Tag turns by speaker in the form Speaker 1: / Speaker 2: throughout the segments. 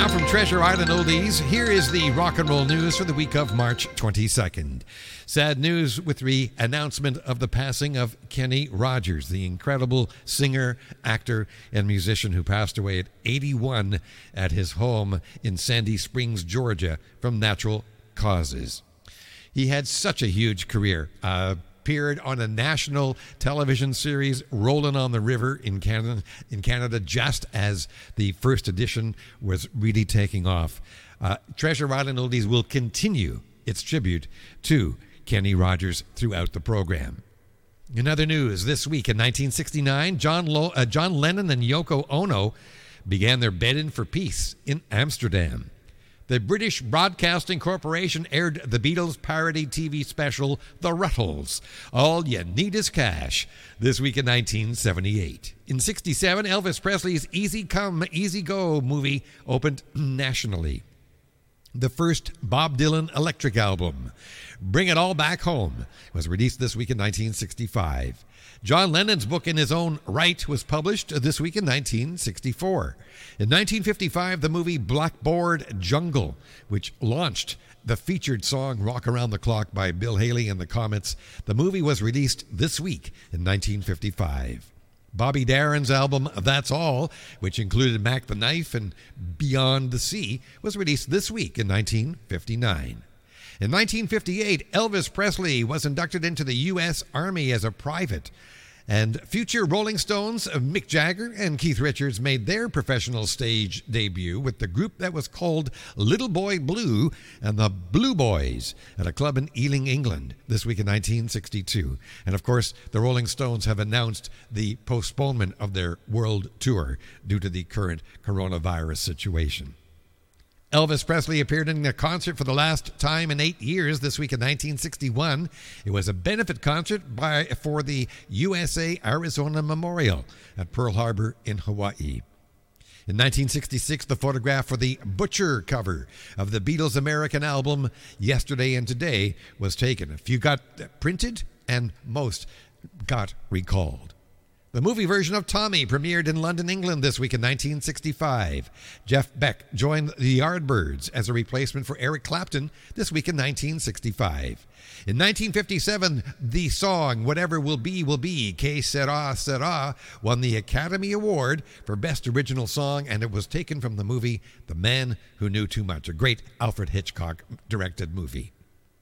Speaker 1: from Treasure Island Oldies, here is the rock and roll news for the week of March 22nd. Sad news with the announcement of the passing of Kenny Rogers, the incredible singer, actor, and musician who passed away at 81 at his home in Sandy Springs, Georgia, from natural causes. He had such a huge career. Appeared on a national television series, Rolling on the River in Canada, just as the first edition was really taking off. Treasure Island Oldies will continue its tribute to Kenny Rogers throughout the program. In other news, this week in 1969, John Lennon and Yoko Ono began their bed-in for peace in Amsterdam. The British Broadcasting Corporation aired the Beatles parody TV special, The Ruttles, All You Need Is Cash, this week in 1978. In 67, Elvis Presley's Easy Come, Easy Go movie opened nationally. The first Bob Dylan electric album, Bring It All Back Home, was released this week in 1965. John Lennon's book In His Own Right was published this week in 1964. In 1955, the movie Blackboard Jungle, which launched the featured song Rock Around the Clock by Bill Haley and the Comets, the movie was released this week in 1955. Bobby Darin's album That's All, which included Mac the Knife and Beyond the Sea, was released this week in 1959. In 1958, Elvis Presley was inducted into the U.S. Army as a private, and future Rolling Stones Mick Jagger and Keith Richards made their professional stage debut with the group that was called Little Boy Blue and the Blue Boys at a club in Ealing, England, this week in 1962. And of course, the Rolling Stones have announced the postponement of their world tour due to the current coronavirus situation. Elvis Presley appeared in a concert for the last time in 8 years this week in 1961. It was a benefit concert for the USA Arizona Memorial at Pearl Harbor in Hawaii. In 1966, the photograph for the Butcher cover of the Beatles' American album Yesterday and Today was taken. A few got printed and most got recalled. The movie version of Tommy premiered in London, England this week in 1965. Jeff Beck joined the Yardbirds as a replacement for Eric Clapton this week in 1965. In 1957, the song Whatever Will Be, Que Sera Sera, won the Academy Award for Best Original Song, and it was taken from the movie The Man Who Knew Too Much, a great Alfred Hitchcock-directed movie.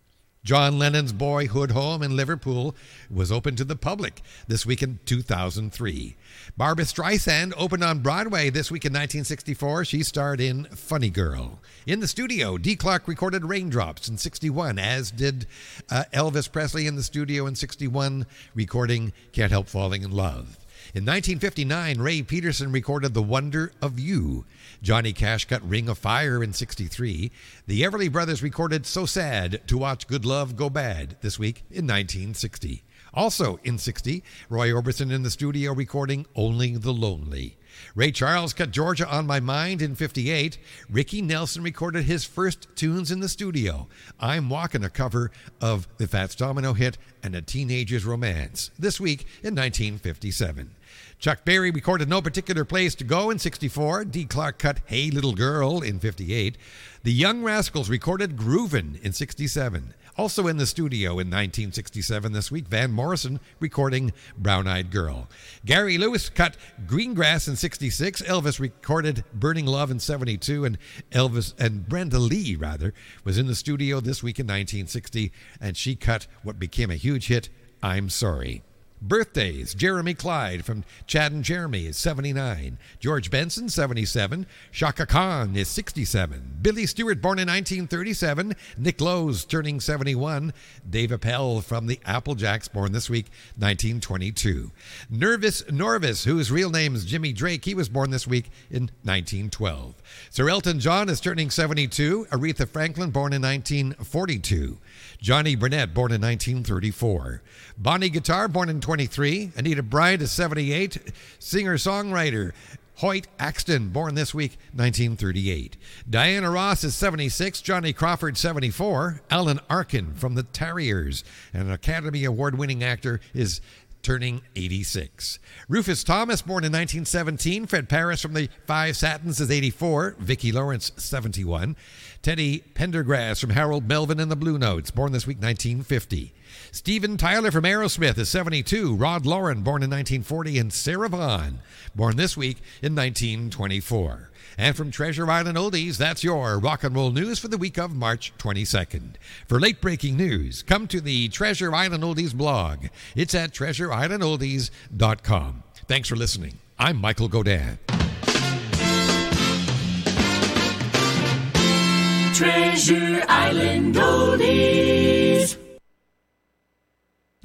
Speaker 1: John Lennon's boyhood home in Liverpool was open to the public this week in 2003. Barbra Streisand opened on Broadway this week in 1964. She starred in Funny Girl. In the studio, Dee Clark recorded Raindrops in 61, as did Elvis Presley in the studio in 61, recording Can't Help Falling in Love. In 1959, Ray Peterson recorded The Wonder of You. Johnny Cash cut Ring of Fire in 63. The Everly Brothers recorded So Sad to Watch Good Love Go Bad this week in 1960. Also in 60, Roy Orbison in the studio recording Only the Lonely. Ray Charles cut Georgia on My Mind in 58. Ricky Nelson recorded his first tunes in the studio. I'm Walking, a cover of the Fats Domino hit and A Teenager's Romance this week in 1957. Chuck Berry recorded No Particular Place to Go in 64. Dee Clark cut Hey Little Girl in 58. The Young Rascals recorded Groovin' in 67. Also in the studio in 1967 this week, Van Morrison recording Brown Eyed Girl. Gary Lewis cut Greengrass in 66. Elvis recorded Burning Love in 72. And Brenda Lee, was in the studio this week in 1960, and she cut what became a huge hit, I'm Sorry. Birthdays: Jeremy Clyde from Chad and Jeremy is 79. George Benson, 77. Shaka Khan is 67. Billy Stewart, born in 1937. Nick Lowe's turning 71. Dave Appel from the Applejacks, born this week, 1922. Nervous Norvis, whose real name is Jimmy Drake, he was born this week in 1912. Sir Elton John is turning 72. Aretha Franklin, born in 1942. Johnny Burnett, born in 1934. Bonnie Guitar, born in 23. Anita Bryant is 78. Singer-songwriter Hoyt Axton, born this week, 1938. Diana Ross is 76. Johnny Crawford, 74. Alan Arkin from the Terriers. And an Academy Award-winning actor is turning 86. Rufus Thomas, born in 1917. Fred Paris from the Five Satins is 84. Vicki Lawrence, 71. Teddy Pendergrass from Harold Melvin and the Blue Notes, born this week, 1950. Steven Tyler from Aerosmith is 72. Rod Lauren, born in 1940. And Sarah Vaughan, born this week in 1924. And from Treasure Island Oldies, that's your rock and roll news for the week of March 22nd. For late-breaking news, come to the Treasure Island Oldies blog. It's at treasureislandoldies.com. Thanks for listening. I'm Michael Godin.
Speaker 2: Treasure Island Oldies.